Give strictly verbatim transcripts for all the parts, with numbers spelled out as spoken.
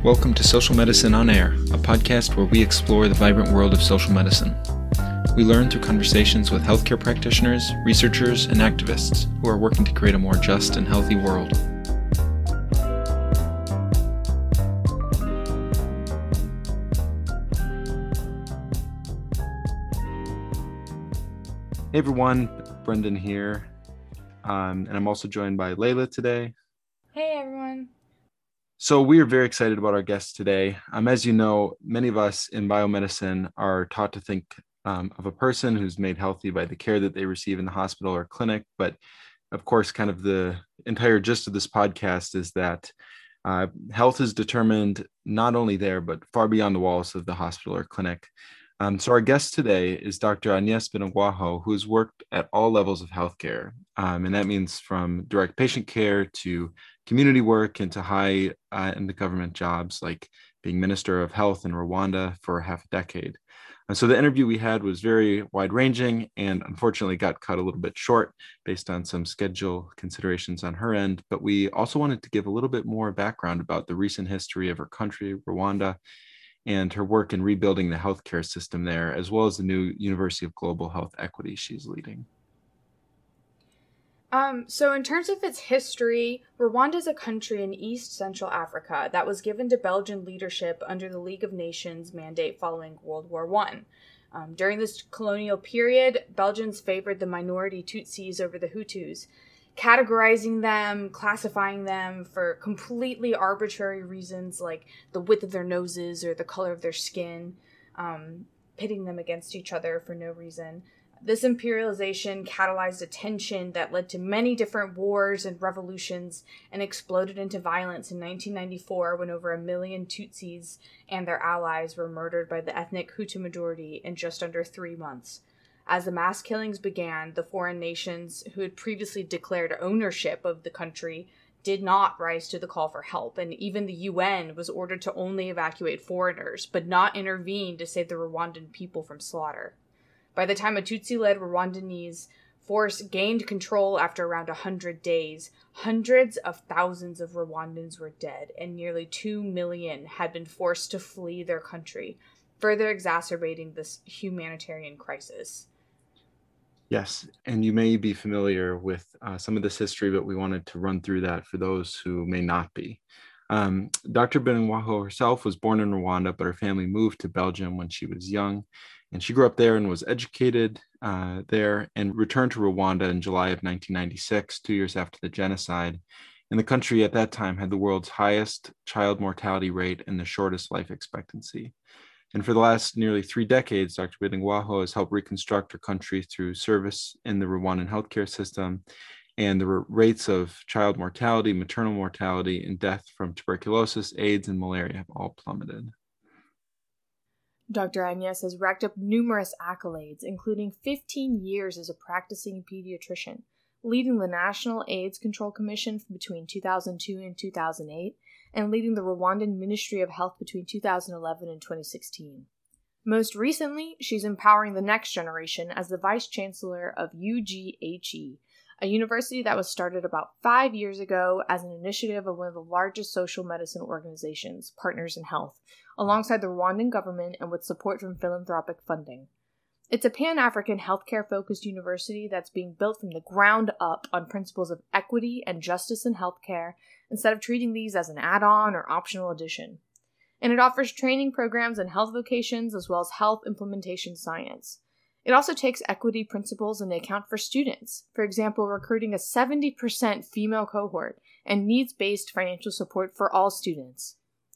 Welcome to Social Medicine on Air, a podcast where we explore the vibrant world of social medicine. We learn through conversations with healthcare practitioners, researchers, and activists who are working to create a more just and healthy world. Hey everyone, Brendan here, um, and I'm also joined by Layla today. Hey everyone. So we are very excited about our guest today. Um, as you know, many of us in biomedicine are taught to think um, of a person who's made healthy by the care that they receive in the hospital or clinic. But of course, kind of the entire gist of this podcast is that uh, health is determined not only there, but far beyond the walls of the hospital or clinic. Um, so our guest today is Doctor Agnes Benaguajo, who has worked at all levels of healthcare. Um, and that means from direct patient care to community work into high uh, in the government jobs, like being Minister of Health in Rwanda for half a decade. And so the interview we had was very wide ranging and unfortunately got cut a little bit short based on some schedule considerations on her end. But we also wanted to give a little bit more background about the recent history of her country, Rwanda, and her work in rebuilding the healthcare system there, as well as the new University of Global Health Equity she's leading. Um, so in terms of its history, Rwanda is a country in East Central Africa that was given to Belgian leadership under the League of Nations mandate following World War One. Um, during this colonial period, Belgians favored the minority Tutsis over the Hutus, categorizing them, classifying them for completely arbitrary reasons like the width of their noses or the color of their skin, um, pitting them against each other for no reason. This imperialization catalyzed a tension that led to many different wars and revolutions and exploded into violence in nineteen ninety-four when over a million Tutsis and their allies were murdered by the ethnic Hutu majority in just under three months. As the mass killings began, the foreign nations who had previously declared ownership of the country did not rise to the call for help, and even the U N was ordered to only evacuate foreigners, but not intervene to save the Rwandan people from slaughter. By the time a Tutsi-led Rwandese force gained control after around one hundred days, hundreds of thousands of Rwandans were dead, and nearly two million had been forced to flee their country, further exacerbating this humanitarian crisis. Yes, and you may be familiar with uh, some of this history, but we wanted to run through that for those who may not be. Um, Doctor Benaguajo herself was born in Rwanda, but her family moved to Belgium when she was young. And she grew up there and was educated uh, there and returned to Rwanda in July of nineteen ninety-six, two years after the genocide. And the country at that time had the world's highest child mortality rate and the shortest life expectancy. And for the last nearly three decades, Doctor Benaguajo has helped reconstruct her country through service in the Rwandan healthcare system. And the rates of child mortality, maternal mortality, and death from tuberculosis, AIDS, and malaria have all plummeted. Doctor Agnes has racked up numerous accolades, including fifteen years as a practicing pediatrician, leading the National AIDS Control Commission between two thousand two and two thousand eight, and leading the Rwandan Ministry of Health between two thousand eleven and twenty sixteen. Most recently, she's empowering the next generation as the Vice Chancellor of U G H E, a university that was started about five years ago as an initiative of one of the largest social medicine organizations, Partners in Health, alongside the Rwandan government and with support from philanthropic funding. It's a Pan-African healthcare-focused university that's being built from the ground up on principles of equity and justice in healthcare instead of treating these as an add-on or optional addition. And it offers training programs in health vocations as well as health implementation science. It also takes equity principles into account for students, for example, recruiting a seventy percent female cohort and needs-based financial support for all students.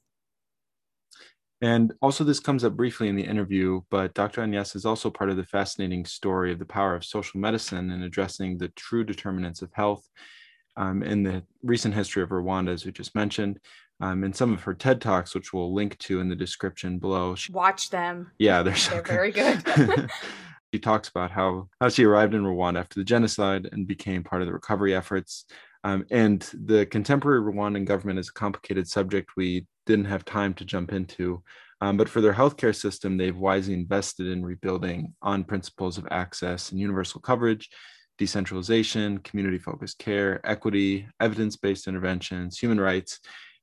And also this comes up briefly in the interview, but Doctor Agnes is also part of the fascinating story of the power of social medicine in addressing the true determinants of health um, in the recent history of Rwanda, as we just mentioned. Um, and some of her TED Talks, which we'll link to in the description below. Watch them. Yeah, they're, so they're good. very good. She talks about how, how she arrived in Rwanda after the genocide and became part of the recovery efforts. Um, and the contemporary Rwandan government is a complicated subject we didn't have time to jump into. Um, but for their healthcare system, they've wisely invested in rebuilding on principles of access and universal coverage, decentralization, community-focused care, equity, evidence-based interventions, human rights,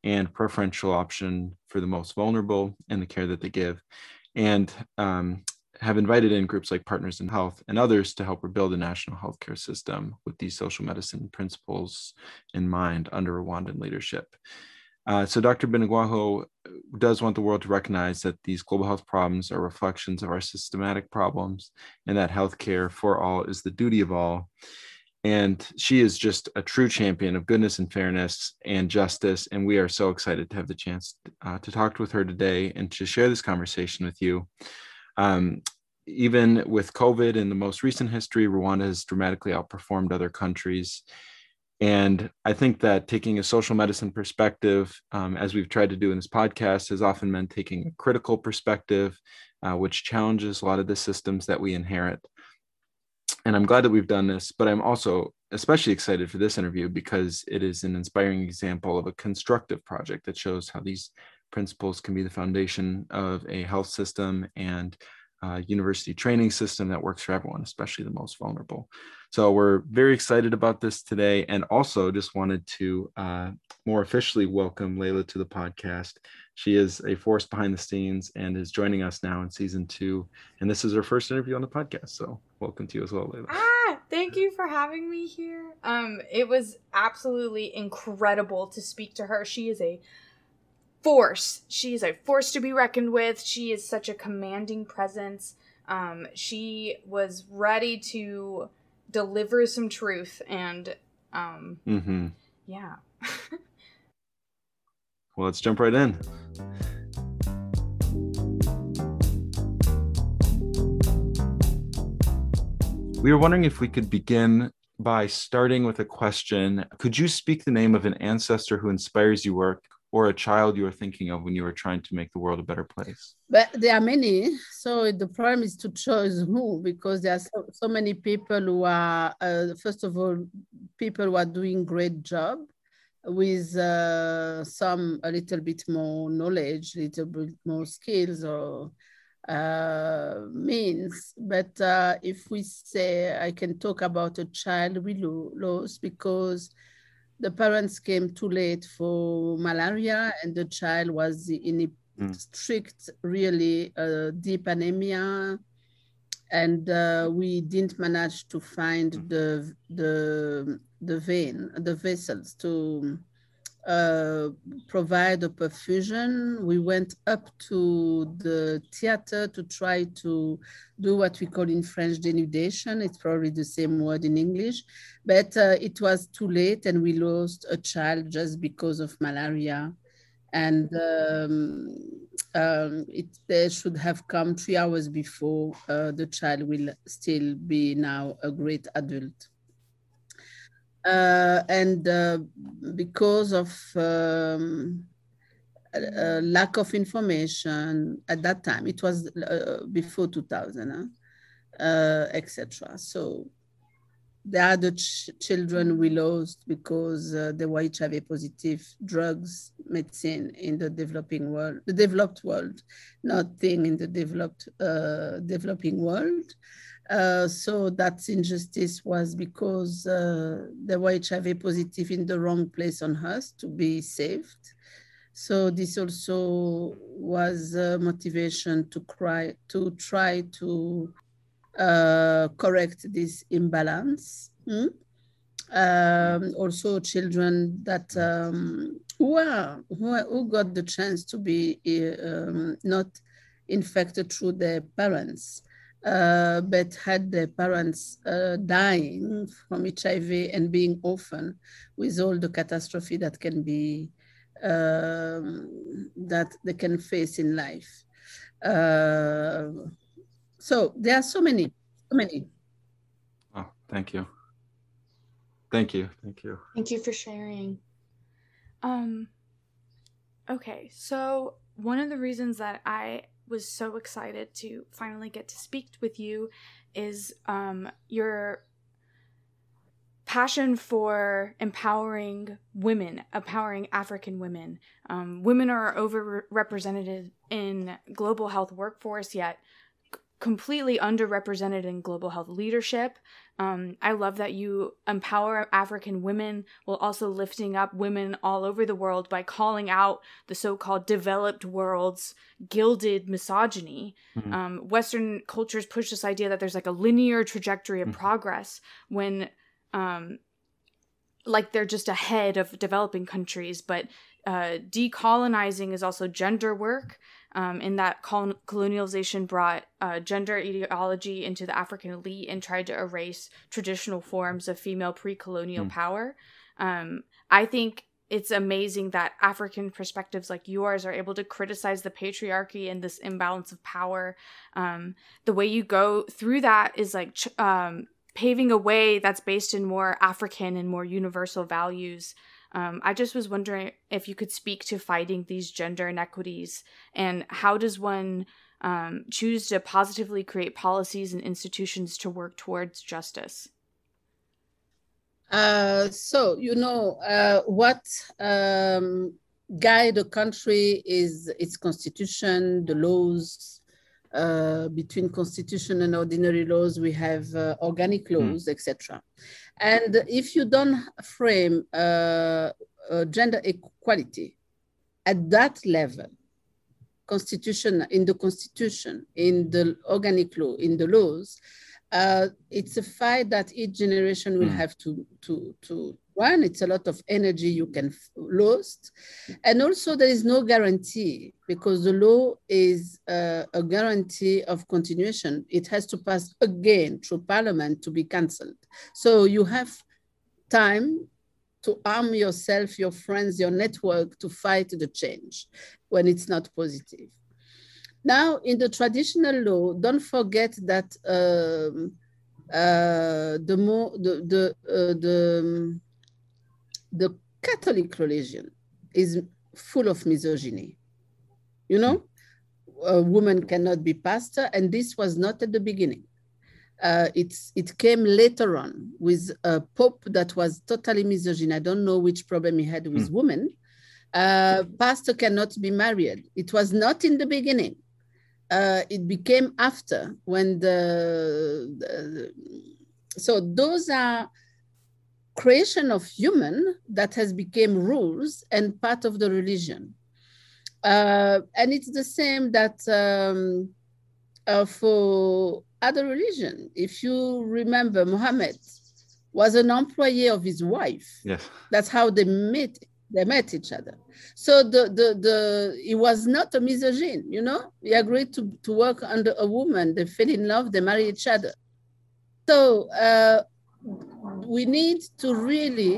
and preferential option for the most vulnerable in the care that they give, and um, have invited in groups like Partners in Health and others to help rebuild a national healthcare system with these social medicine principles in mind under Rwandan leadership. Uh, so Doctor Binagwaho does want the world to recognize that these global health problems are reflections of our systematic problems, and that healthcare for all is the duty of all. And she is just a true champion of goodness and fairness and justice. And we are so excited to have the chance uh, to talk with her today and to share this conversation with you. Um, even with COVID in the most recent history, Rwanda has dramatically outperformed other countries. And I think that taking a social medicine perspective, um, as we've tried to do in this podcast, has often meant taking a critical perspective, uh, which challenges a lot of the systems that we inherit. And I'm glad that we've done this, but I'm also especially excited for this interview because it is an inspiring example of a constructive project that shows how these principles can be the foundation of a health system and uh, university training system that works for everyone, especially the most vulnerable. So we're very excited about this today, and also just wanted to uh, more officially welcome Layla to the podcast. She is a force behind the scenes and is joining us now in season two. And this is her first interview on the podcast. So welcome to you as well, Layla. Ah, thank you for having me here. Um, it was absolutely incredible to speak to her. She is a force. She is a force to be reckoned with. She is such a commanding presence. Um, she was ready to deliver some truth, and um, mm-hmm. yeah. Well, let's jump right in. We were wondering if we could begin by starting with a question. Could you speak the name of an ancestor who inspires your work, or a child you were thinking of when you were trying to make the world a better place? But there are many. So the problem is to choose who, because there are so, so many people who are, uh, first of all, people who are doing great job with uh, some a little bit more knowledge, a little bit more skills or uh, means. But uh, if we say, I can talk about a child we lo- lost because the parents came too late for malaria, and the child was in a mm. strict, really uh, deep anemia, and uh, we didn't manage to find mm. the the the vein, the vessels to uh, provide a perfusion. We went up to the theater to try to do what we call in French denudation. It's probably the same word in English, but uh, it was too late and we lost a child just because of malaria. And um, um, it, they should have come three hours before uh, the child will still be now a great adult. Uh, and uh, because of um, a, a lack of information at that time, it was uh, before two thousand, huh? uh, et cetera. So the other ch- children we lost because uh, they were H I V positive. Drugs, medicine in the developing world, the developed world, not thing in the developed uh, developing world. Uh, so that injustice was because uh, they were H I V positive in the wrong place on earth to be saved. So this also was a motivation to cry, to try to uh, correct this imbalance. Hmm? Um, also children that um, who, are, who, are, who got the chance to be um, not infected through their parents. Uh, but had their parents uh, dying from H I V and being orphaned with all the catastrophe that can be, um, that they can face in life. Uh, so there are so many, so many. Oh, thank you. Thank you, thank you. Thank you for sharing. Um, okay, so one of the reasons that I was so excited to finally get to speak with you is um, your passion for empowering women, empowering African women. Um, women are overrepresented in global health workforce, yet completely underrepresented in global health leadership. Um, I love that you empower African women while also lifting up women all over the world by calling out the so-called developed world's gilded misogyny. Mm-hmm. Um, Western cultures push this idea that there's like a linear trajectory of mm-hmm. progress when um, like they're just ahead of developing countries, but uh, decolonizing is also gender work. Um, in that col- colonialization brought uh, gender ideology into the African elite and tried to erase traditional forms of female pre-colonial mm. power. Um, I think it's amazing that African perspectives like yours are able to criticize the patriarchy and this imbalance of power. Um, the way you go through that is like ch- um, paving a way that's based in more African and more universal values. Um, I just was wondering if you could speak to fighting these gender inequities, and how does one um, choose to positively create policies and institutions to work towards justice? Uh, so, you know, uh, what um, guide a country is its constitution, the laws. Uh, between constitution and ordinary laws, we have uh, organic laws, mm. et cetera. And if you don't frame uh, uh, gender equality at that level, constitution, in the constitution, in the organic law, in the laws, uh, it's a fight that each generation will mm. have to, to, to run. It's a lot of energy you can f- lose. And also there is no guarantee, because the law is uh, a guarantee of continuation. It has to pass again through parliament to be cancelled. So you have time to arm yourself, your friends, your network to fight the change when it's not positive. Now, in the traditional law, don't forget that um, uh, the more the the uh, the the Catholic religion is full of misogyny. You know, a woman cannot be pastor, and this was not at the beginning. Uh, it's it came later on with a pope that was totally misogynist. I don't know which problem he had with mm. women. Uh, pastor cannot be married. It was not in the beginning. Uh, it became after, when the, the so those are creation of human that has become rules and part of the religion. Uh, and it's the same that um, uh, for other religion. If you remember, Muhammad was an employee of his wife. Yes. That's how they met. They met each other. So the the the he was not a misogynist, you know. He agreed to, to work under a woman. They fell in love. They marry each other. So uh, we need to really,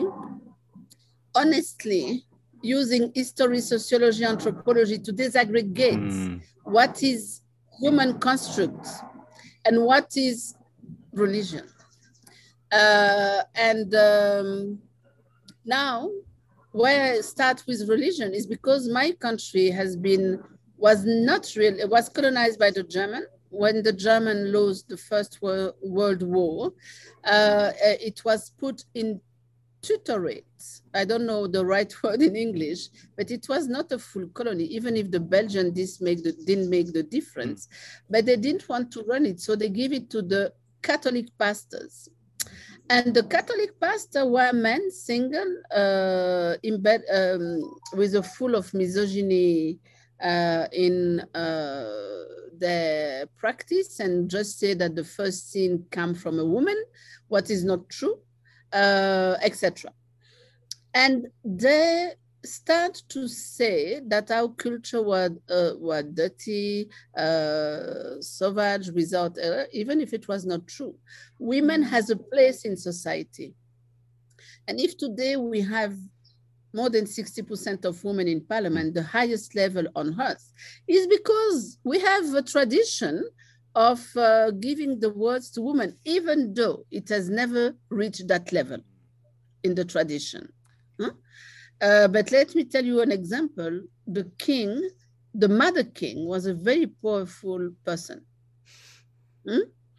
honestly, using history, sociology, anthropology to disaggregate mm. what is human construct and what is religion. Uh, and um, now, where I start with religion is because my country has been, was not really, it was colonized by the German. When the German lost the First World War, uh, it was put in tutorate. I don't know the right word in English, but it was not a full colony, even if the Belgians didn't make the, didn't make the difference. But they didn't want to run it, so they gave it to the Catholic pastors. And the Catholic pastors were men, single, uh, in bed, um, with a full of misogyny uh, in uh, their practice, and just say that the first sin came from a woman, what is not true, uh, et cetera. And they start to say that our culture was, uh, was dirty, uh, savage, without error, even if it was not true. Women has a place in society. And if today we have more than sixty percent of women in parliament, the highest level on earth, is because we have a tradition of uh, giving the words to women, even though it has never reached that level in the tradition. Huh? Uh, but let me tell you an example. The king, the mother king, was a very powerful person. Hmm?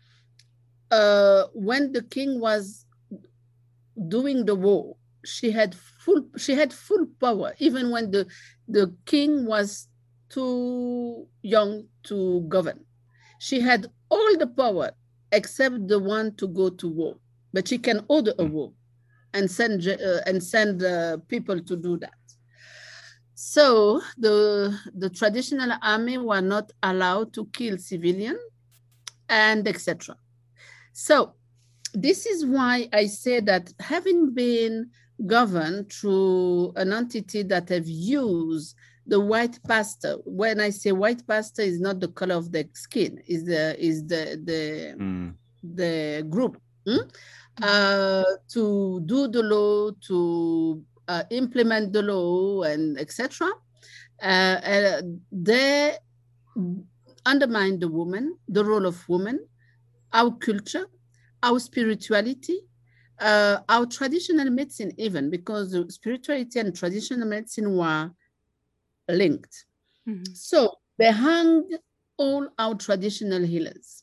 Uh, when the king was doing the war, she had full she had full power, even when the, the king was too young to govern. She had all the power except the one to go to war. But she can order a war and send uh, and send uh, people to do that. So the the traditional army were not allowed to kill civilians, and et cetera. So this is why I say that having been governed through an entity that have used the white pastor, when I say white pastor, is not the color of the skin, is the is the the mm. the group hmm? uh, to do the law, to uh, implement the law, and et cetera. Uh, uh, they undermine the woman, the role of women, our culture, our spirituality, uh, our traditional medicine even, because spirituality and traditional medicine were linked. Mm-hmm. So they hung all our traditional healers.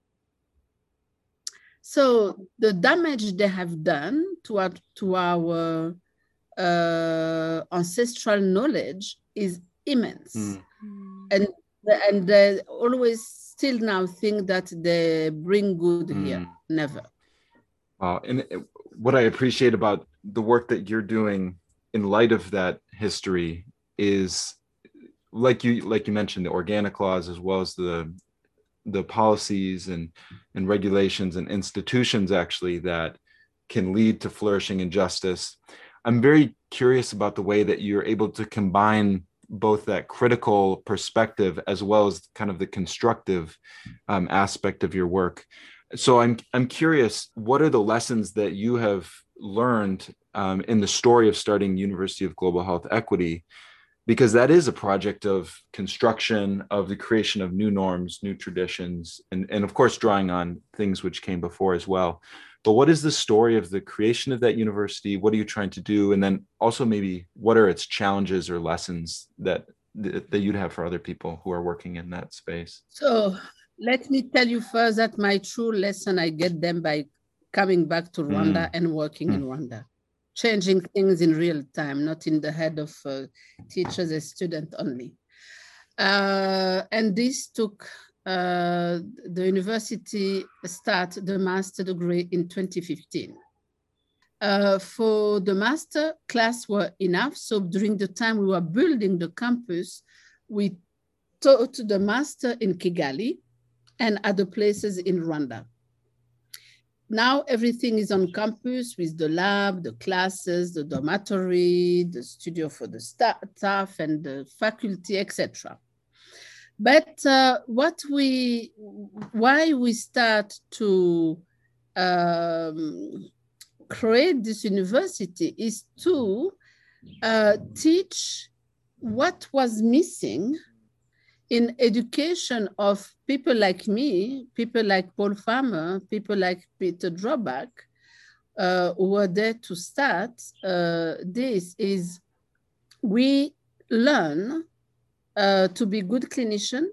So the damage they have done to our, to our uh, ancestral knowledge is immense. Mm-hmm. And, and they always still now think that they bring good mm. here. Never. Uh, and what I appreciate about the work that you're doing in light of that history is, like you like you mentioned, the organic laws, as well as the the policies and and regulations and institutions actually that can lead to flourishing and justice. I'm very curious about the way that you're able to combine both that critical perspective as well as kind of the constructive um, aspect of your work. So I'm I'm curious, what are the lessons that you have learned um, in the story of starting University of Global Health Equity? Because that is a project of construction, of the creation of new norms, new traditions, and, and of course, drawing on things which came before as well. But what is the story of the creation of that university? What are you trying to do? And then also maybe what are its challenges or lessons that, that you'd have for other people who are working in that space? So let me tell you first that my true lesson, I get them by coming back to Rwanda mm. and working mm. in Rwanda. Changing things in real time, not in the head of uh, teachers and students only. Uh, and this took uh, the university start the master degree in twenty fifteen. Uh, for the master, class were enough. So during the time we were building the campus, we taught the master in Kigali and other places in Rwanda. Now everything is on campus with the lab, the classes, the dormitory, the studio for the staff and the faculty, et cetera. But uh, what we, why we start to um, create this university is to uh, teach what was missing in education of people like me, people like Paul Farmer, people like Peter Drawback, uh, who were there to start uh, this, is we learn uh, to be good clinician,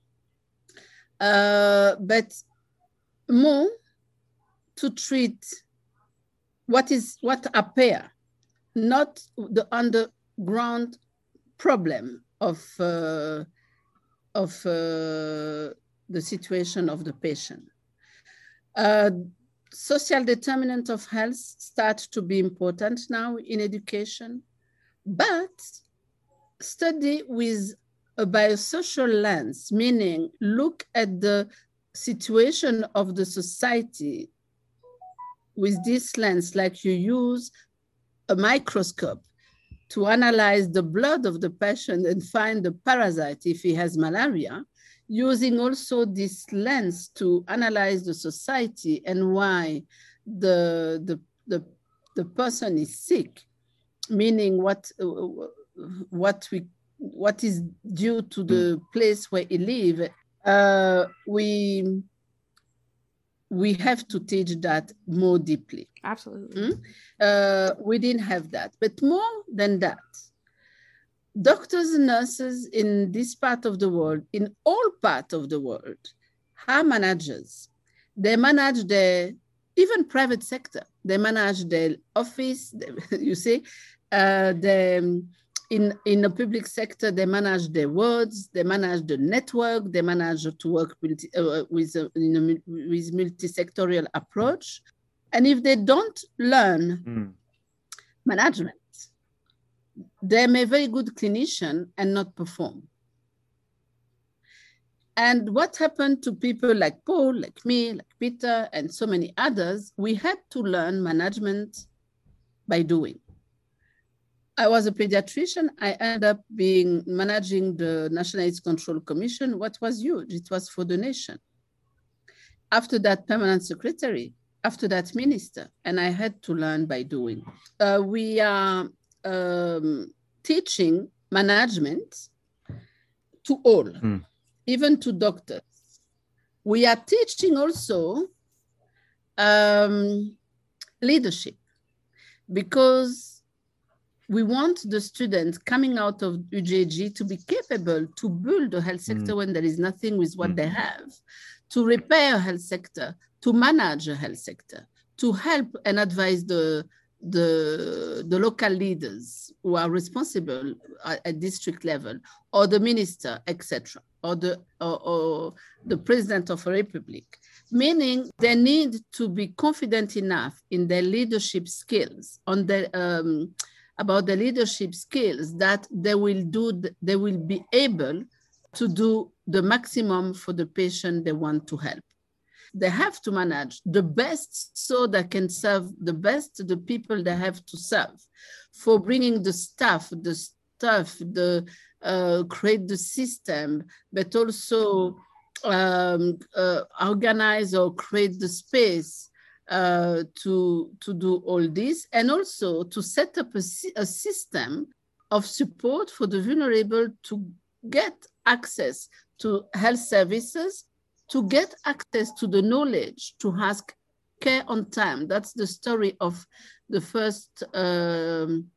uh, but more to treat what is what appear, not the underground problem of uh, of uh, the situation of the patient. Uh, social determinant of health start to be important now in education, but study with a biosocial lens, meaning look at the situation of the society with this lens, like you use a microscope to analyze the blood of the patient and find the parasite if he has malaria, using also this lens to analyze the society and why the, the, the, the person is sick, meaning what, what, we, what is due to the place where he lives. Uh, we, we have to teach that more deeply. Absolutely. Mm? Uh, we didn't have that, but more than that, doctors and nurses in this part of the world, in all parts of the world, are managers. They manage the, even private sector, they manage the office, you see, uh, the in, in the public sector, they manage their wards, they manage the network, they manage to work multi, uh, with, a, in a, with multi-sectorial approach. And if they don't learn mm. management, they may be a very good clinician and not perform. And what happened to people like Paul, like me, like Peter, and so many others, we had to learn management by doing. I was a pediatrician. I ended up being managing the National AIDS Control Commission. What was huge? It was for the nation. After that, permanent secretary. After that, minister. And I had to learn by doing. Uh, we are um, teaching management to all. Mm. Even to doctors. We are teaching also um, leadership, because we want the students coming out of U J G to be capable to build a health sector mm. when there is nothing with what mm. they have, to repair a health sector, to manage a health sector, to help and advise the The, the local leaders who are responsible at, at district level, or the minister, et cetera, or the or, or the president of a republic, meaning they need to be confident enough in their leadership skills, on their um, about the leadership skills that they will do. They will be able to do the maximum for the patient they want to help. They have to manage the best so they can serve the best to the people they have to serve, for bringing the staff, the stuff, the uh, create the system, but also um, uh, organize or create the space uh, to, to do all this, and also to set up a, a system of support for the vulnerable to get access to health services, to get access to the knowledge, to ask care on time. That's the story of the first um,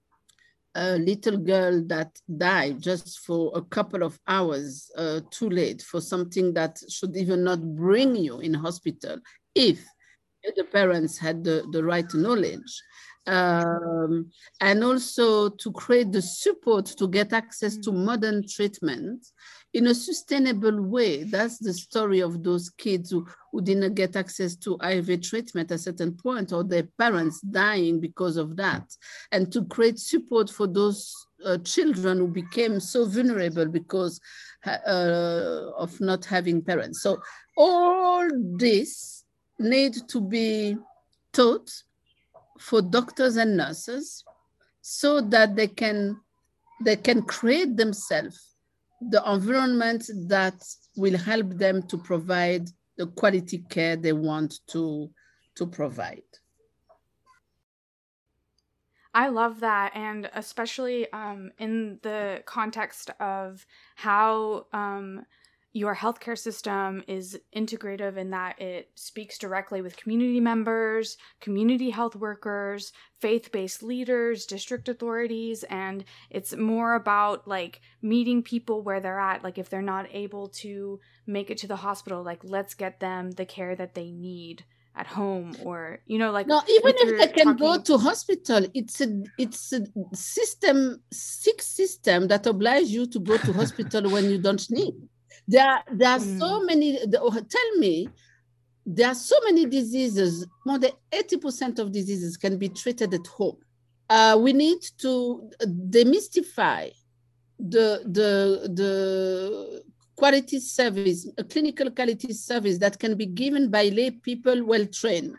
uh, little girl that died just for a couple of hours uh, too late for something that should even not bring you in hospital if the parents had the, the right knowledge. Um, and also to create the support to get access to modern treatment in a sustainable way. That's the story of those kids who, who didn't get access to I V treatment at a certain point, or their parents dying because of that. And to create support for those uh, children who became so vulnerable because uh, of not having parents. So all this need to be taught for doctors and nurses so that they can, they can create themselves the environment that will help them to provide the quality care they want to, to provide. I love that, and especially um, in the context of how um, your healthcare system is integrative in that it speaks directly with community members, community health workers, faith-based leaders, district authorities, and it's more about like meeting people where they're at. Like if they're not able to make it to the hospital, like let's get them the care that they need at home, or you know, like no, even if they can talking... go to hospital, it's a it's a system sick system that obliges you to go to hospital when you don't need. There are, there are mm. so many, tell me, there are so many diseases, more than eighty percent of diseases can be treated at home. Uh, we need to demystify the, the, the quality service, a clinical quality service that can be given by lay people well-trained.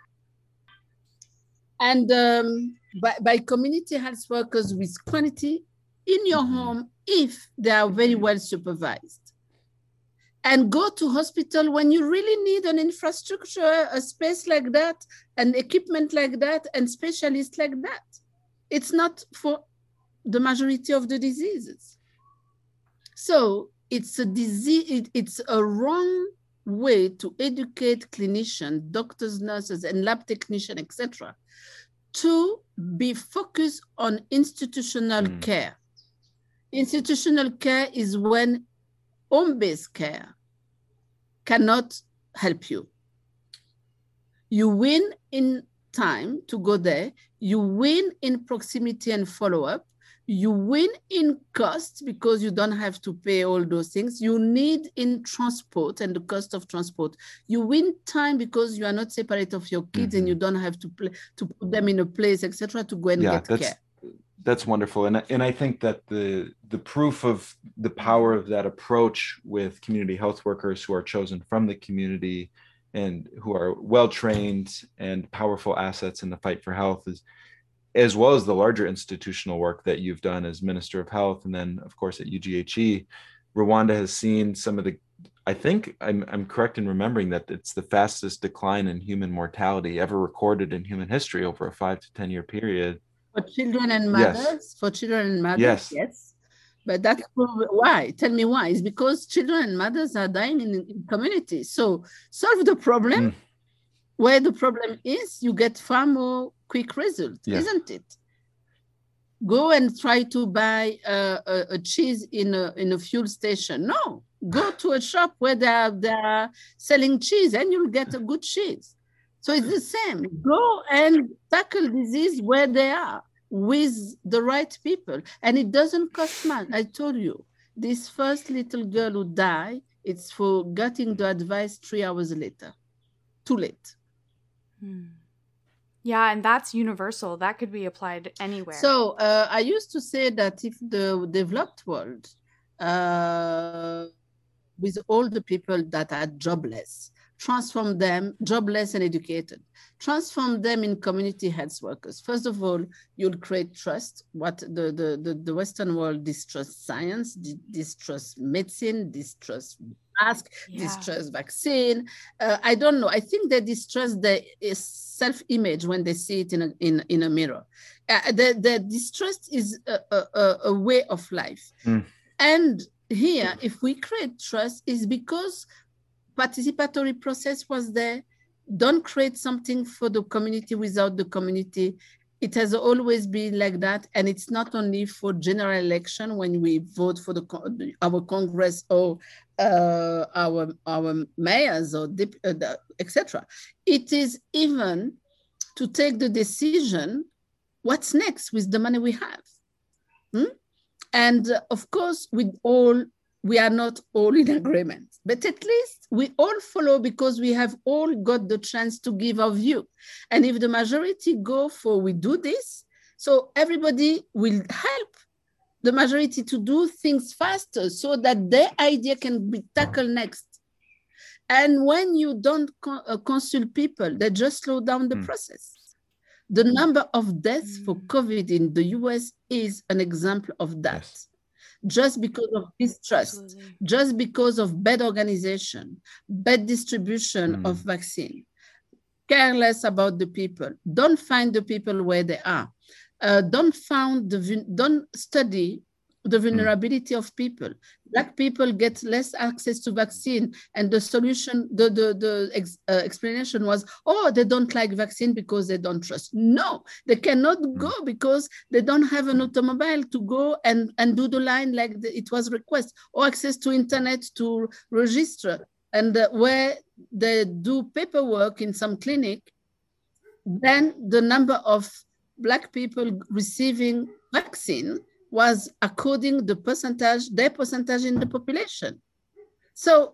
And um, by, by community health workers with quality in your home if they are very well supervised. And go to hospital when you really need an infrastructure, a space like that, and equipment like that, and specialists like that. It's not for the majority of the diseases. So it's a disease, it, it's a wrong way to educate clinicians, doctors, nurses, and lab technicians, et cetera, to be focused on institutional mm. care. Institutional care is when home-based care cannot help you. You win in time to go there. You win in proximity and follow-up. You win in costs because you don't have to pay all those things. You need in transport and the cost of transport. You win time because you are not separate of your kids mm-hmm. and you don't have to play, to put them in a place, et cetera, to go and yeah, get that's, care. That's wonderful. And, and I think that the, the proof of the power of that approach with community health workers who are chosen from the community and who are well-trained and powerful assets in the fight for health is, as well as the larger institutional work that you've done as Minister of Health. And then, of course, at U G H E, Rwanda has seen some of the, I think I'm, I'm correct in remembering that it's the fastest decline in human mortality ever recorded in human history over a five to ten year period. For children and mothers? Yes. For children and mothers? Yes. Yes. But that's why. Tell me why. It's because children and mothers are dying in, in communities. So solve the problem. Mm. Where the problem is, you get far more quick results, yeah. isn't it? Go and try to buy a, a, a cheese in a, in a fuel station. No, go to a shop where they are, they are selling cheese and you'll get a good cheese. So it's the same. Go and tackle disease where they are with the right people. And it doesn't cost much. I told you, this first little girl who died, it's for getting the advice three hours later. Too late. Hmm. Yeah, and that's universal. That could be applied anywhere. So uh, I used to say that if the developed world, uh, with all the people that are jobless, transform them, jobless and educated, transform them in community health workers. First of all, you'll create trust. What the, the, the, the Western world distrusts science, distrusts medicine, distrusts mask, yeah. distrust vaccine. Uh, I don't know. I think they distrust their self-image when they see it in a, in, in a mirror. Uh, the, the distrust is a, a, a way of life. Mm. And here, if we create trust, is because participatory process was there. Don't create something for the community without the community. It has always been like that. And it's not only for general election when we vote for the our Congress or uh, our, our mayors or uh, et cetera. It is even to take the decision, what's next with the money we have? Hmm? And uh, of course, with all, we are not all in agreement, but at least we all follow because we have all got the chance to give our view. And if the majority go for we do this, so everybody will help the majority to do things faster so that their idea can be tackled next. And when you don't con- uh, consult people, they just slow down the mm. process. The number of deaths mm. for COVID in the U S is an example of that. Yes. Just because of distrust, Absolutely. Just because of bad organization, bad distribution mm. of vaccine, careless about the people, don't find the people where they are, uh, don't find the don't study the vulnerability mm. of people. Black people get less access to vaccine, and the solution, the the the ex, uh, explanation was, oh, they don't like vaccine because they don't trust. No, they cannot mm. go because they don't have an automobile to go and and do the line like the, it was requested, or access to internet to register. And uh, where they do paperwork in some clinic, then the number of Black people receiving vaccine was according the percentage, their percentage in the population. So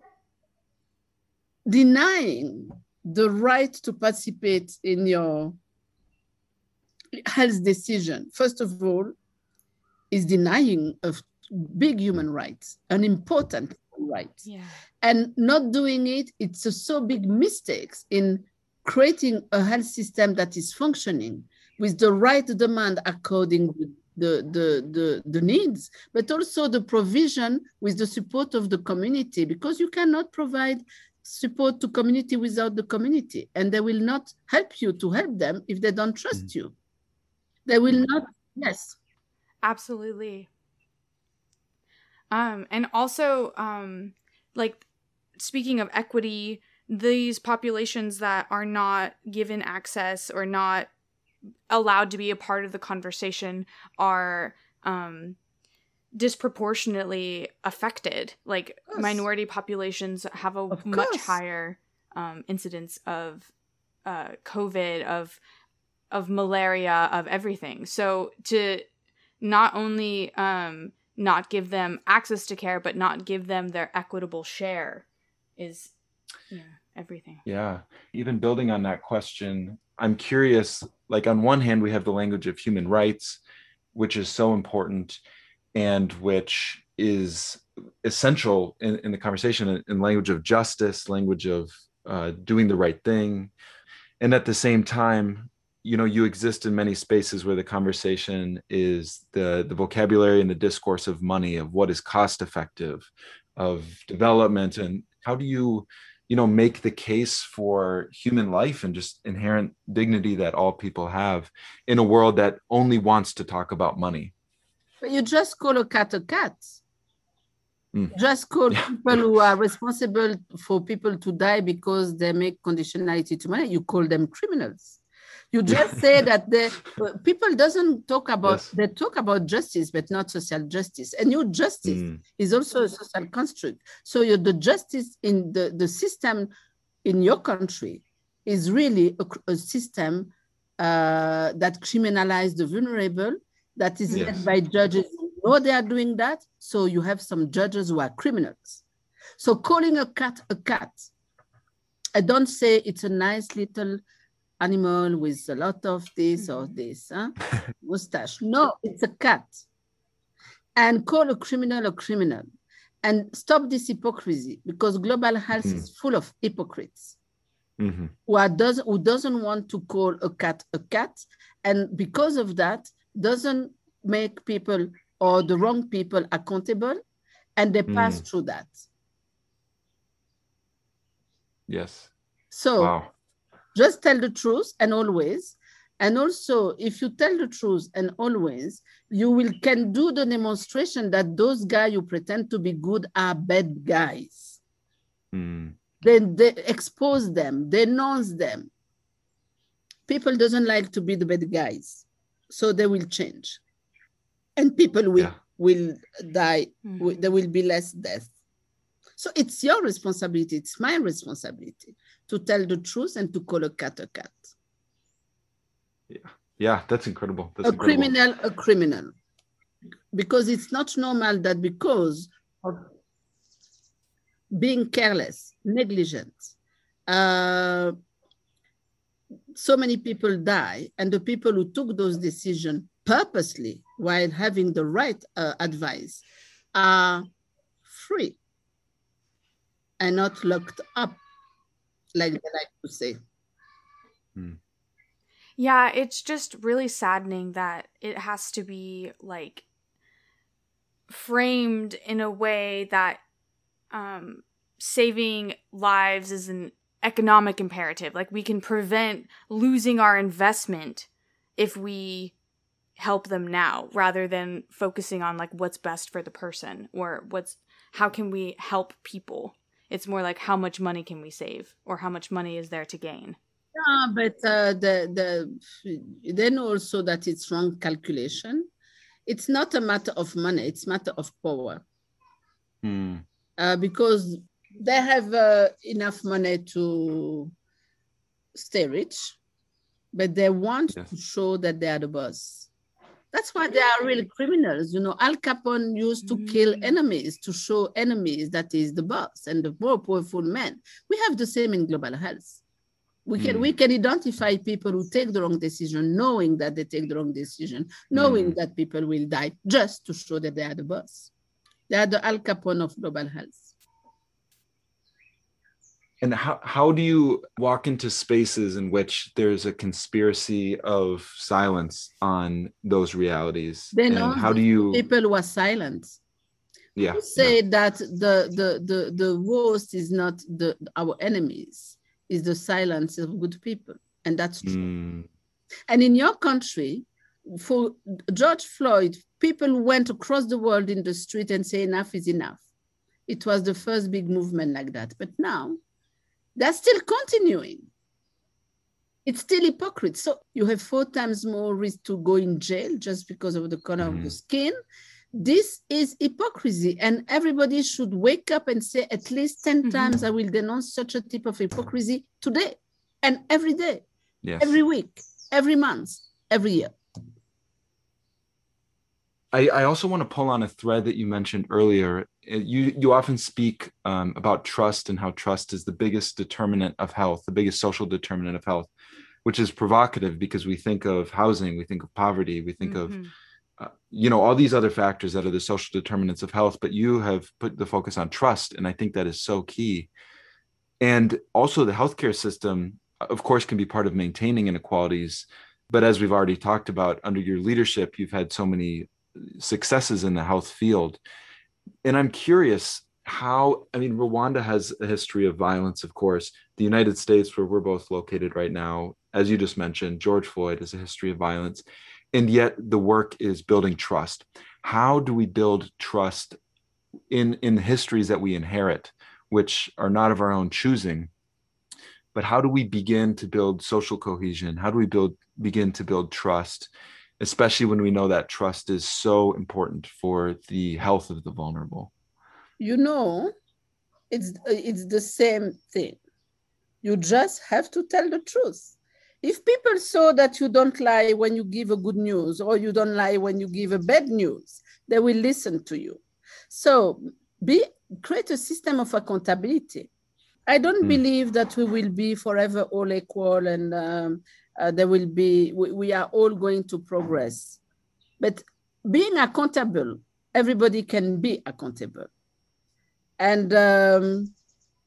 denying the right to participate in your health decision, first of all, is denying of big human rights, an important right. Yeah. And not doing it, it's a so big mistakes in creating a health system that is functioning with the right demand according to The, the, the, the needs, but also the provision with the support of the community, because you cannot provide support to community without the community, and they will not help you to help them if they don't trust mm. you. They will not, yes. Absolutely. Um, and also, um, like, speaking of equity, these populations that are not given access or not allowed to be a part of the conversation are um, disproportionately affected. Like minority populations have a much higher um, incidence of uh, COVID, of of malaria, of everything. So to not only um, not give them access to care, but not give them their equitable share is, yeah, everything. Yeah. Even building on that question, I'm curious, like on one hand, we have the language of human rights, which is so important and which is essential in, in the conversation, in language of justice, language of uh, doing the right thing. And at the same time, you know, you exist in many spaces where the conversation is the, the vocabulary and the discourse of money, of what is cost effective, of development. And how do you, you know, make the case for human life and just inherent dignity that all people have in a world that only wants to talk about money? But you just call a cat a cat. Mm. Just call Yeah. people who are responsible for people to die because they make conditionality to money, you call them criminals. You just say that the people doesn't talk about, Yes. they talk about justice, but not social justice. And your justice Mm. is also a social construct. So you're the justice in the, the system in your country is really a, a system uh, that criminalizes the vulnerable, that is Yes. led by judges who know they are doing that. So you have some judges who are criminals. So calling a cat a cat, I don't say it's a nice little animal with a lot of this or this, huh? Mustache. No, it's a cat. And call a criminal a criminal. And stop this hypocrisy, because global health Mm. is full of hypocrites. Mm-hmm. Who, are does, who doesn't want to call a cat a cat, and because of that, doesn't make people or the wrong people accountable, and they pass Mm. through that. Yes. So Wow. just tell the truth and always. And also, if you tell the truth and always, you will can do the demonstration that those guys you pretend to be good are bad guys. Mm. Then they expose them, denounce them. People doesn't like to be the bad guys, so they will change. And people will, Yeah. will die, Mhm. there will be less death. So it's your responsibility, it's my responsibility to tell the truth and to call a cat a cat. Yeah. Yeah. That's incredible. That's A incredible. criminal, a criminal. Because it's not normal that because of being careless, negligent, uh, so many people die, and the people who took those decisions purposely while having the right uh, advice are free and not locked up, like they like to say. Mm. Yeah, it's just really saddening that it has to be like framed in a way that um, saving lives is an economic imperative. Like we can prevent losing our investment if we help them now, rather than focusing on like what's best for the person or what's how can we help people. It's more like how much money can we save or how much money is there to gain. Yeah, but uh, the, the, then also that it's wrong calculation. It's not a matter of money, it's a matter of power. Mm. Uh, because they have uh, enough money to stay rich, but they want Yes. to show that they are the boss. That's why they are really criminals. You know, Al Capone used to kill enemies to show enemies that is the boss and the more powerful man. We have the same in global health. We can, mm. we can identify people who take the wrong decision, knowing that they take the wrong decision, knowing mm. that people will die, just to show that they are the boss. They are the Al Capone of global health. And how, how do you walk into spaces in which there's a conspiracy of silence on those realities? They and know how do you people who are silent. Yeah. Who say yeah. that the, the, the, the worst is not the, our enemies, is the silence of good people. And that's true. Mm. And in your country, for George Floyd, people went across the world in the street and say enough is enough. It was the first big movement like that. But now, they're still continuing. It's still hypocrite. So you have four times more risk to go in jail just because of the color mm-hmm. of the skin. This is hypocrisy. And everybody should wake up and say at least ten mm-hmm. times I will denounce such a type of hypocrisy today and every day, yes. every week, every month, every year. I, I also want to pull on a thread that you mentioned earlier. You you often speak um, about trust and how trust is the biggest determinant of health, the biggest social determinant of health, which is provocative because we think of housing, we think of poverty, we think of Mm-hmm. uh, you know all these other factors that are the social determinants of health. But you have put the focus on trust, and I think that is so key. And also, the healthcare system, of course, can be part of maintaining inequalities. But as we've already talked about, under your leadership, you've had so many successes in the health field. And I'm curious how, I mean, Rwanda has a history of violence, of course. The United States, where we're both located right now, as you just mentioned, George Floyd has a history of violence. And yet the work is building trust. How do we build trust in, in the histories that we inherit, which are not of our own choosing? But how do we begin to build social cohesion? How do we build begin to build trust, especially when we know that trust is so important for the health of the vulnerable? You know, it's it's the same thing. You just have to tell the truth. If people saw that you don't lie when you give a good news or you don't lie when you give a bad news, they will listen to you. So be create a system of accountability. I don't Mm. believe that we will be forever all equal and um, uh, there will be, we, we are all going to progress. But being accountable, everybody can be accountable. And um,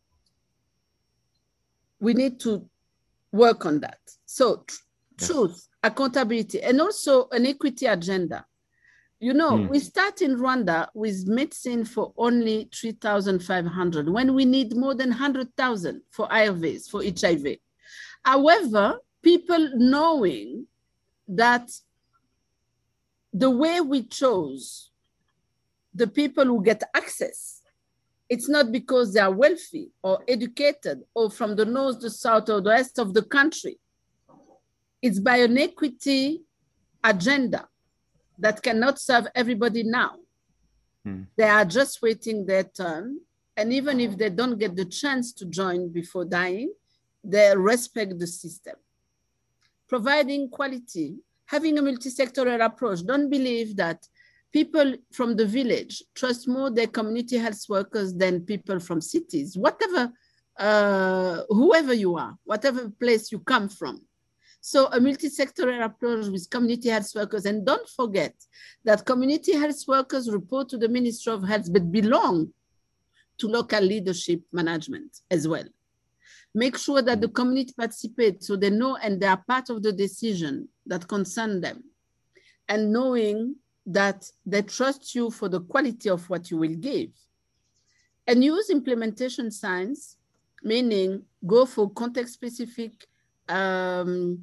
we need to work on that. So tr- Yes. truth, accountability, and also an equity agenda. You know, Mm. we start in Rwanda with medicine for only three thousand five hundred when we need more than one hundred thousand for I R Vs, for H I V. However, people knowing that the way we chose the people who get access, it's not because they are wealthy or educated or from the north, the south, or the rest of the country. It's by an equity agenda that cannot serve everybody now. Hmm. They are just waiting their turn. And even if they don't get the chance to join before dying, they respect the system. Providing quality, having a multi-sectoral approach. Don't believe that people from the village trust more their community health workers than people from cities, whatever, uh, whoever you are, whatever place you come from. So a multi-sectoral approach with community health workers. And don't forget that community health workers report to the Ministry of Health, but belong to local leadership management as well. Make sure that the community participates so they know and they are part of the decision that concern them. And knowing that they trust you for the quality of what you will give. And use implementation science, meaning go for context-specific um,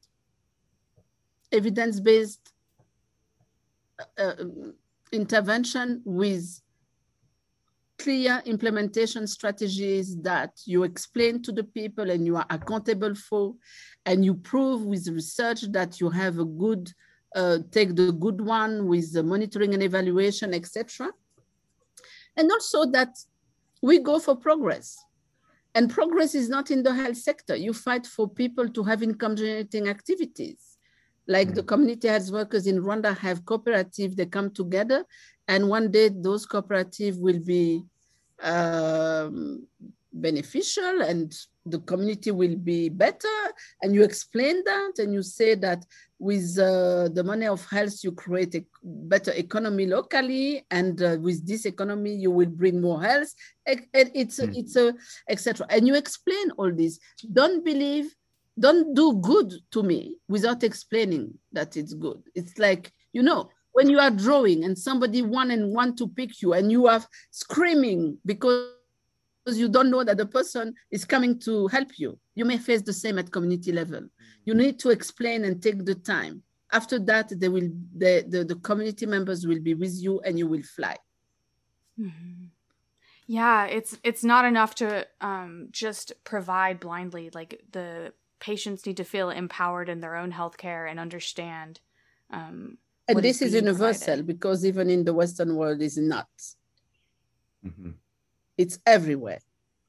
evidence-based uh, intervention with clear implementation strategies that you explain to the people and you are accountable for, and you prove with research that you have a good, uh, take the good one with the monitoring and evaluation, et cetera. And also that we go for progress. And progress is not in the health sector. You fight for people to have income-generating activities. Like mm. the community health workers in Rwanda have cooperatives, they come together, and one day those cooperatives will be um, beneficial and the community will be better. And you explain that and you say that with uh, the money of health, you create a better economy locally, and uh, with this economy, you will bring more health. And it's, mm. it's a, et cetera. And you explain all this. Don't believe, don't do good to me without explaining that it's good. It's like, you know, when you are drawing and somebody one and want to pick you and you are screaming because you don't know that the person is coming to help you, you may face the same at community level. You need to explain and take the time. After that, they will, the, the, the community members will be with you and you will fly. Mm-hmm. Yeah, it's it's not enough to um, just provide blindly. Like, the patients need to feel empowered in their own healthcare and understand. Um, and this is, is universal provided. Because even in the Western world, it's not. Mm-hmm. It's everywhere.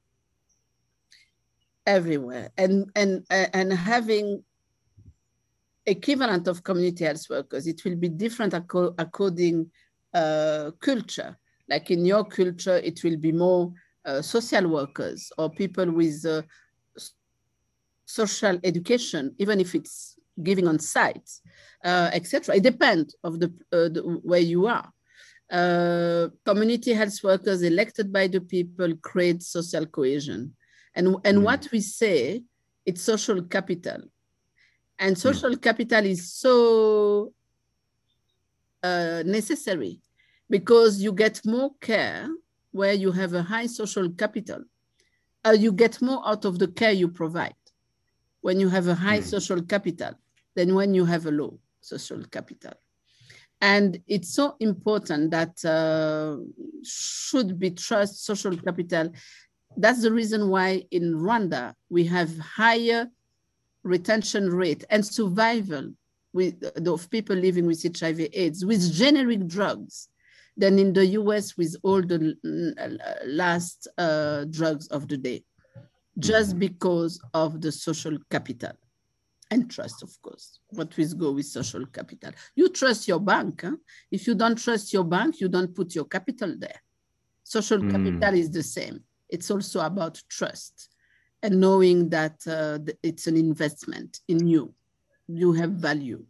Everywhere. And and and having equivalent of community health workers. It will be different ac- according uh, culture. Like in your culture, it will be more uh, social workers or people with uh, social education, even if it's giving on site, uh, et cetera. It depends of the, uh, the where you are. Uh, community health workers elected by the people create social cohesion. And, and mm. what we say, it's social capital. And social mm. capital is so uh, necessary because you get more care where you have a high social capital. Uh, you get more out of the care you provide when you have a high mm. social capital than when you have a low social capital. And it's so important that uh, should be trust social capital. That's the reason why in Rwanda, we have higher retention rate and survival with, of people living with H I V AIDS with generic drugs than in the U S with all the last uh, drugs of the day, just mm-hmm. because of the social capital. And trust, of course. What we go with social capital. You trust your bank. Huh? If you don't trust your bank, you don't put your capital there. Social mm. capital is the same. It's also about trust and knowing that uh, it's an investment in you. You have value.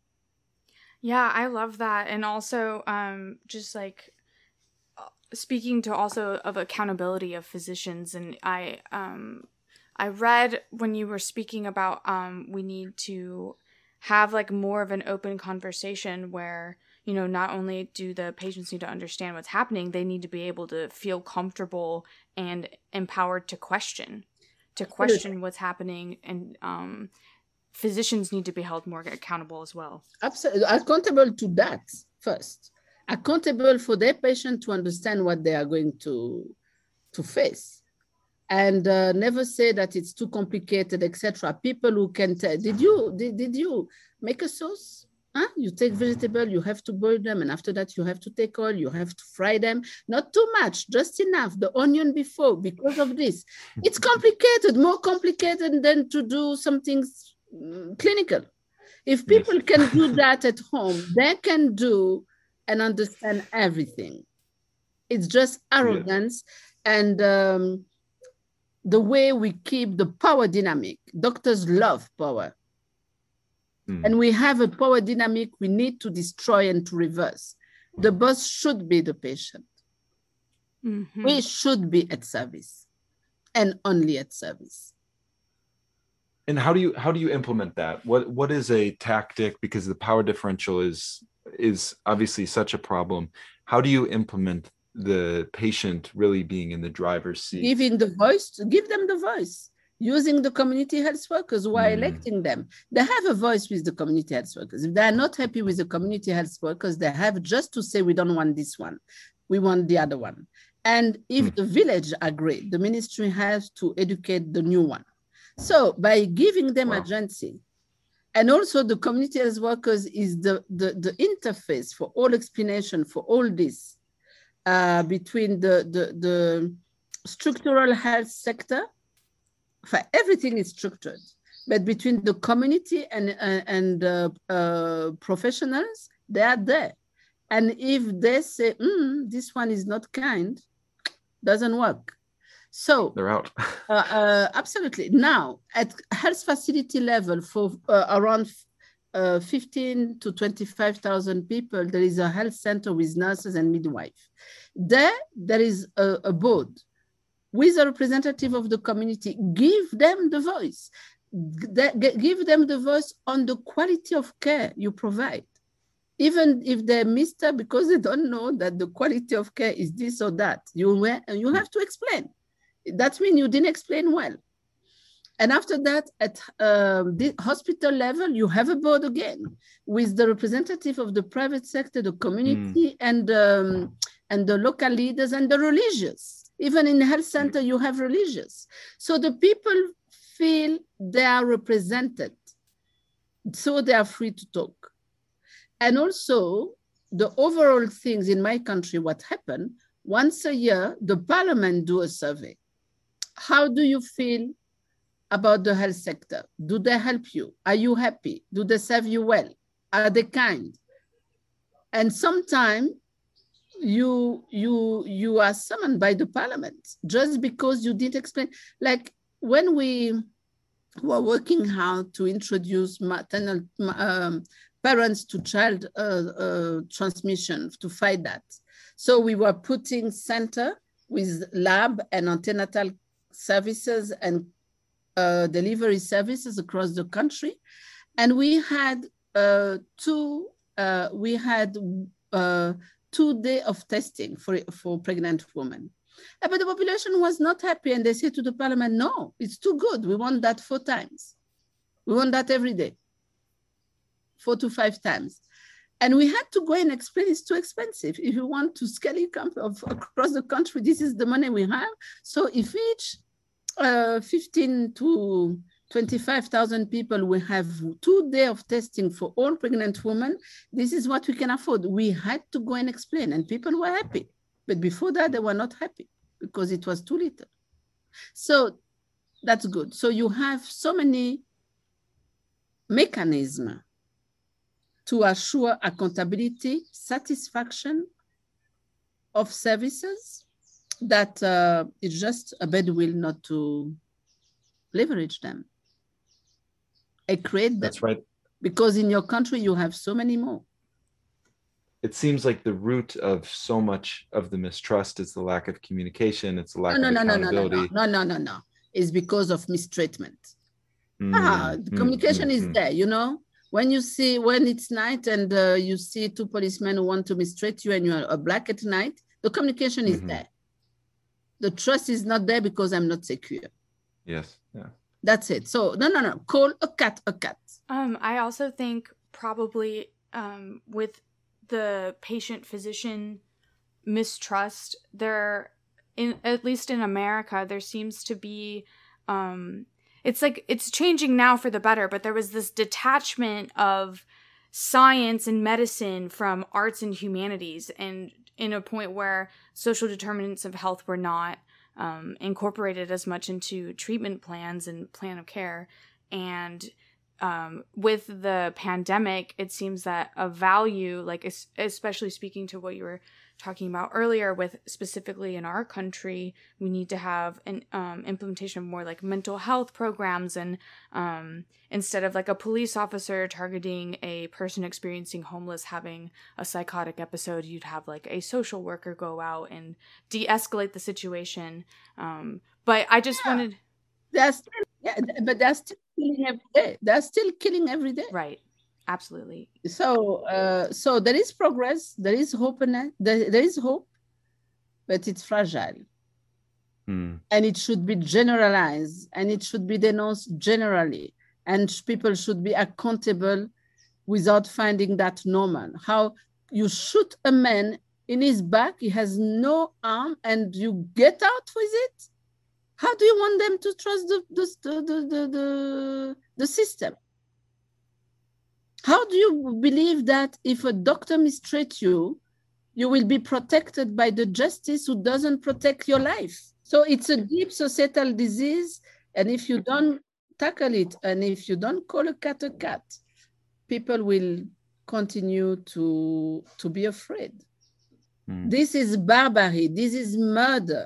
Yeah, I love that. And also um, just like speaking to also of accountability of physicians. And I... Um, I read when you were speaking about um, we need to have like more of an open conversation where, you know, not only do the patients need to understand what's happening, they need to be able to feel comfortable and empowered to question, to question what's happening. And um, physicians need to be held more accountable as well. Absolutely. Accountable to that first. Accountable for their patient to understand what they are going to, to face. And uh, never say that it's too complicated, et cetera. People who can tell, did you did, did you make a sauce? Huh? You take vegetable, you have to boil them, and after that you have to take oil, you have to fry them. Not too much, just enough. The onion before, because of this. It's complicated, more complicated than to do something clinical. If people yes. can do that at home, they can do and understand everything. It's just arrogance yeah. and um, the way we keep the power dynamic. Doctors love power. Mm. And we have a power dynamic we need to destroy and to reverse. The boss should be the patient. Mm-hmm. We should be at service and only at service. And how do you how do you implement that? What what is a tactic? Because the power differential is is obviously such a problem. How do you implement the patient really being in the driver's seat? Giving the voice, give them the voice, using the community health workers who are mm. electing them. They have a voice with the community health workers. If they are not happy with the community health workers, they have just to say, we don't want this one. We want the other one. And if mm. the village agree, the ministry has to educate the new one. So by giving them wow. agency, and also the community health workers is the, the, the interface for all explanation for all this. Uh, between the, the, the structural health sector, for everything is structured, but between the community and, uh, and uh, uh, professionals, they are there. And if they say, mm, this one is not kind, doesn't work. So they're out. uh, uh, absolutely. Now, at health facility level for uh, around Uh, fifteen to twenty-five thousand people, there is a health center with nurses and midwives. There, there is a, a board with a representative of the community. Give them the voice. G- give them the voice on the quality of care you provide. Even if they missed it because they don't know that the quality of care is this or that, you, you have to explain. That means you didn't explain well. And after that, at um, the hospital level, you have a board again with the representative of the private sector, the community, mm. and, um, and the local leaders and the religious. Even in the health center, you have religious. So the people feel they are represented. So they are free to talk. And also, the overall things in my country, what happened, once a year, the parliament do a survey. How do you feel about the health sector. Do they help you? Are you happy? Do they serve you well? Are they kind? And sometimes you you you are summoned by the parliament just because you didn't explain. Like when we were working hard to introduce maternal um, parents to child uh, uh, transmission to fight that. So we were putting center with lab and antenatal services and uh, delivery services across the country, and we had uh, two uh, we had. Uh, two days of testing for, for pregnant women. But the population was not happy, and they said to the parliament, no, it's too good. We want that four times. We want that every day, four to five times. And we had to go and explain it's too expensive. If you want to scale it of, across the country, this is the money we have. So if each uh, fifteen to twenty-five thousand people will have two days of testing for all pregnant women, this is what we can afford. We had to go and explain, and people were happy. But before that, they were not happy because it was too little. So that's good. So you have so many mechanisms to assure accountability, satisfaction of services, that uh, it's just a bad will not to leverage them. I create them. That's right. Because in your country, you have so many more. It seems like the root of so much of the mistrust is the lack of communication. It's the lack no, of no, accountability. No, no, no, no, no, no. It's because of mistreatment. Mm, ah, the mm, communication mm, is mm. there, you know? When you see, when it's night and uh, you see two policemen who want to mistreat you and you're a black at night, the communication is Mm-hmm. there. The trust is not there because I'm not secure. Yes, yeah. That's it. So, no, no, no. Call a cat a cat. Um, I also think probably um, with the patient-physician mistrust, there, in at least in America, there seems to be, um, it's like, it's changing now for the better, but there was this detachment of science and medicine from arts and humanities, and in a point where social determinants of health were not um, incorporated as much into treatment plans and plan of care. And um, with the pandemic, it seems that a value, like es- especially speaking to what you were talking about earlier, with specifically in our country, we need to have an um, implementation of more like mental health programs, and um, instead of like a police officer targeting a person experiencing homeless having a psychotic episode, you'd have like a social worker go out and de-escalate the situation. Um, but I just Yeah. wanted... They're still, yeah, but they're still killing every day. They're still killing every day. Right. Absolutely. So, uh, so there is progress. There is hope, in it. There, there is hope, but it's fragile, Hmm. and it should be generalized, and it should be denounced generally, and people should be accountable without finding that normal. How you shoot a man in his back, he has no arm, and you get out with it? How do you want them to trust the the the the the, the, the system? How do you believe that if a doctor mistreats you, you will be protected by the justice who doesn't protect your life? So it's a deep societal disease, and if you don't tackle it, and if you don't call a cat a cat, people will continue to, to be afraid. Hmm. This is barbary. This is murder.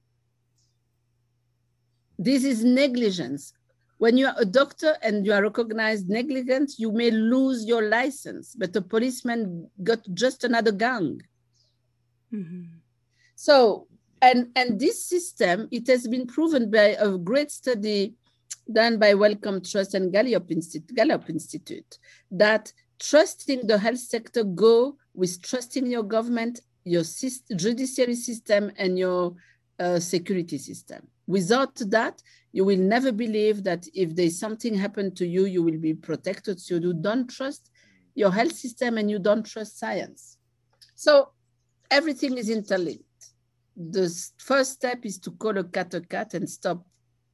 This is negligence. When you are a doctor and you are recognized negligent, you may lose your license, but a policeman got just another gang. Mm-hmm. So, and, and this system, it has been proven by a great study done by Wellcome Trust and Gallup Institute, Gallup Institute, that trusting the health sector go with trusting your government, your system, judiciary system, and your uh, security system. Without that, you will never believe that if there's something happen to you, you will be protected. So you don't trust your health system and you don't trust science. So everything is interlinked. The first step is to call a cat a cat and stop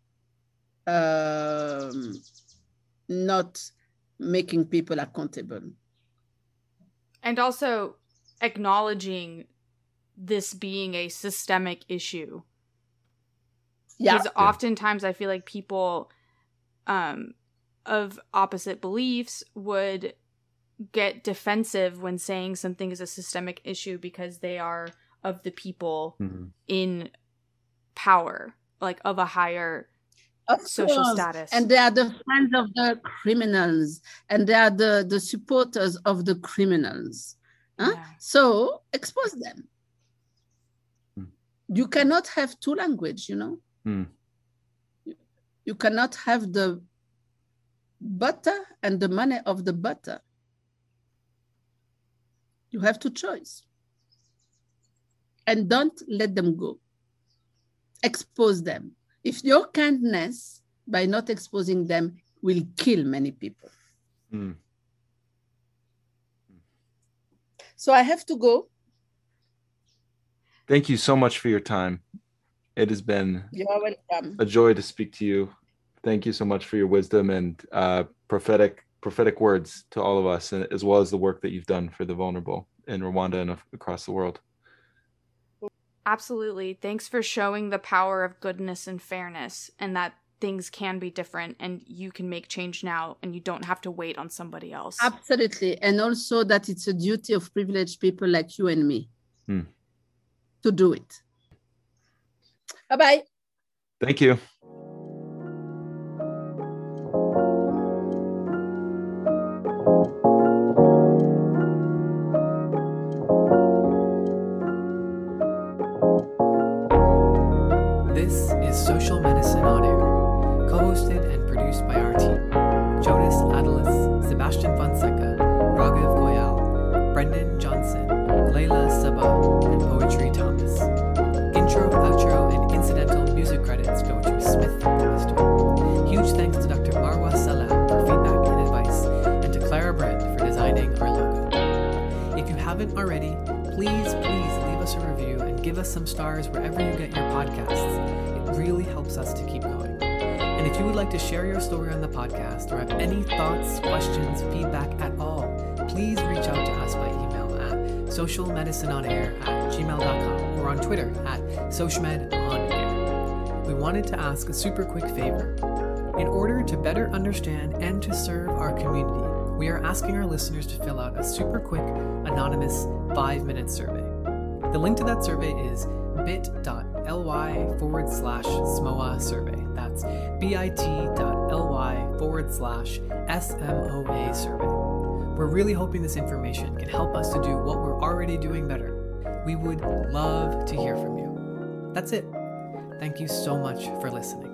um, not making people accountable. And also acknowledging this being a systemic issue. Yeah. Because oftentimes I feel like people um, of opposite beliefs would get defensive when saying something is a systemic issue because they are of the people mm-hmm. in power, like of a higher of social course. status. And they are the friends of the criminals, and they are the, the supporters of the criminals. Huh? Yeah. So expose them. Mm. You cannot have two languages, you know? Mm. You, you cannot have the butter and the money of the butter. You have to choose. And don't let them go. Expose them. If your kindness, by not exposing them, will kill many people. Mm. So I have to go. Thank you so much for your time. It has been You're welcome. A joy to speak to you. Thank you so much for your wisdom and uh, prophetic prophetic words to all of us, and as well as the work that you've done for the vulnerable in Rwanda and across the world. Absolutely. Thanks for showing the power of goodness and fairness, and that things can be different and you can make change now and you don't have to wait on somebody else. Absolutely. And also that it's a duty of privileged people like you and me hmm. to do it. Bye-bye. Thank you. This is Social Medicine on Air, co-hosted and produced by our team: Jonas Adalis, Sebastian Fonseca, Raghav Goyal, Brendan Johnson, Layla Sabah, and Poetry Thomas. Intro, outro, and incidental music credits go to Smith the Mister. Huge thanks to Doctor Marwa Salam for feedback and advice, and to Clara Brand for designing our logo. If you haven't already, please, please leave us a review and give us some stars wherever you get your podcasts. It really helps us to keep going. And if you would like to share your story on the podcast or have any thoughts, questions, feedback at all, please reach out to us by email at socialmedicineonair at gmail dot com or on Twitter at socialmedonair. We wanted to ask a super quick favor. In order to better understand and to serve our community, we are asking our listeners to fill out a super quick, anonymous five-minute survey. The link to that survey is bit.ly forward slash SMOA survey. That's bit.ly forward slash SMOA survey. We're really hoping this information can help us to do what we're already doing better. We would love to hear from you. That's it. Thank you so much for listening.